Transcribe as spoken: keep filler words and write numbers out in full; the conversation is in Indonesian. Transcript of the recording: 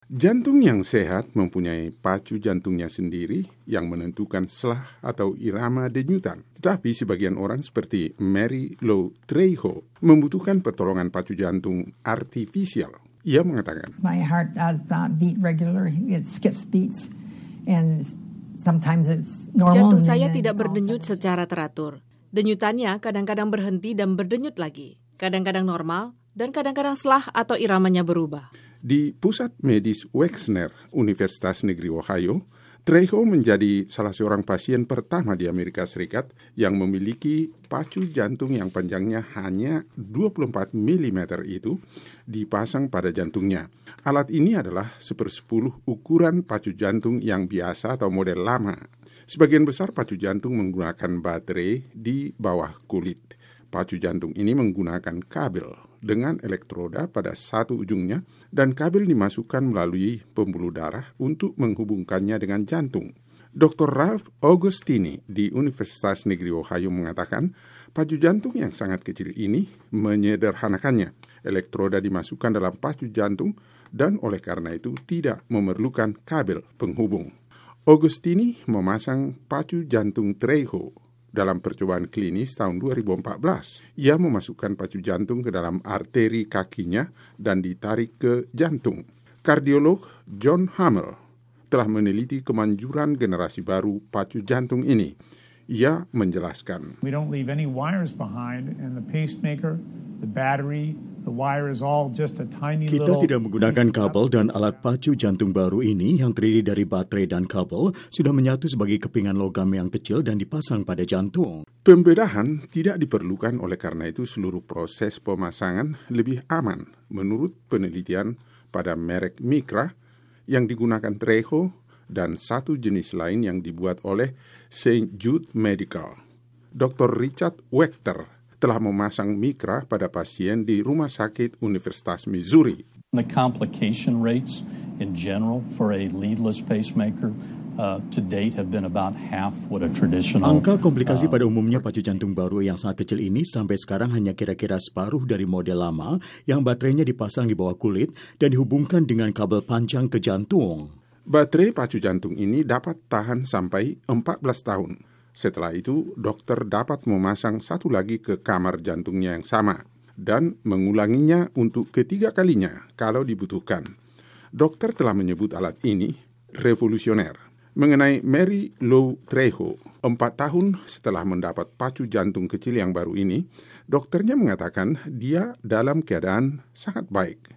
Jantung yang sehat mempunyai pacu jantungnya sendiri yang menentukan selah atau irama denyutan. Tetapi sebagian orang seperti Mary Lou Trejo membutuhkan pertolongan pacu jantung artifisial. Ia mengatakan, My heart does not beat regular, it skips beats, and sometimes it's normal. Jantung saya tidak berdenyut secara teratur. Denyutannya kadang-kadang berhenti dan berdenyut lagi. Kadang-kadang normal dan kadang-kadang selah atau iramanya berubah. Di Pusat Medis Wexner, Universitas Negeri Ohio, Trejo menjadi salah seorang pasien pertama di Amerika Serikat yang memiliki pacu jantung yang panjangnya hanya dua puluh empat milimeter itu dipasang pada jantungnya. Alat ini adalah sepersepuluh ukuran pacu jantung yang biasa atau model lama. Sebagian besar pacu jantung menggunakan baterai di bawah kulit. Pacu jantung ini menggunakan kabel dengan elektroda pada satu ujungnya dan kabel dimasukkan melalui pembuluh darah untuk menghubungkannya dengan jantung. doktor Ralph Augustini di Universitas Negeri Ohio mengatakan, pacu jantung yang sangat kecil ini menyederhanakannya. Elektroda dimasukkan dalam pacu jantung dan oleh karena itu tidak memerlukan kabel penghubung. Augustini memasang pacu jantung Trejo dalam percobaan klinis tahun dua ribu empat belas. Ia memasukkan pacu jantung ke dalam arteri kakinya dan ditarik ke jantung. Kardiolog John Hamel telah meneliti kemanjuran generasi baru pacu jantung ini. Ia menjelaskan, We don't leave any wires behind, and the pacemaker, the battery, the wire is all just a tiny Kita little... tidak menggunakan kabel dan alat pacu jantung baru ini yang terdiri dari baterai dan kabel sudah menyatu sebagai kepingan logam yang kecil dan dipasang pada jantung. Pembedahan tidak diperlukan, oleh karena itu seluruh proses pemasangan lebih aman menurut penelitian pada merek Micra yang digunakan Trejo dan satu jenis lain yang dibuat oleh Saint Jude Medical. doktor Richard Wechter telah memasang Micra pada pasien di Rumah Sakit Universitas Missouri. The complication rates in general for a leadless pacemaker uh, to date have been about half what a traditional. Angka komplikasi pada umumnya pacu jantung baru yang sangat kecil ini sampai sekarang hanya kira-kira separuh dari model lama yang baterainya dipasang di bawah kulit dan dihubungkan dengan kabel panjang ke jantung. Baterai pacu jantung ini dapat tahan sampai empat belas tahun. Setelah itu, dokter dapat memasang satu lagi ke kamar jantungnya yang sama dan mengulanginya untuk ketiga kalinya kalau dibutuhkan. Dokter telah menyebut alat ini revolusioner. Mengenai Mary Lou Trejo, empat tahun setelah mendapat pacu jantung kecil yang baru ini, dokternya mengatakan dia dalam keadaan sangat baik.